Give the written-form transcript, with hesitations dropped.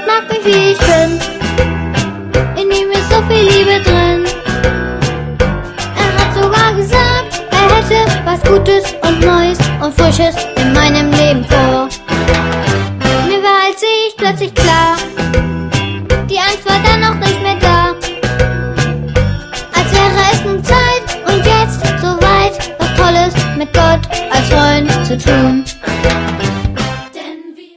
Gott mag mich, wie ich bin. In ihm ist so viel Liebe drin. Er hat sogar gesagt, er hätte was Gutes und Neues und Frisches in meinem Leben vor. Mir war, als ich plötzlich klar, die Angst war dann noch nicht mehr da. Als wäre es nun Zeit und jetzt soweit, was Tolles mit Gott als Freund zu tun.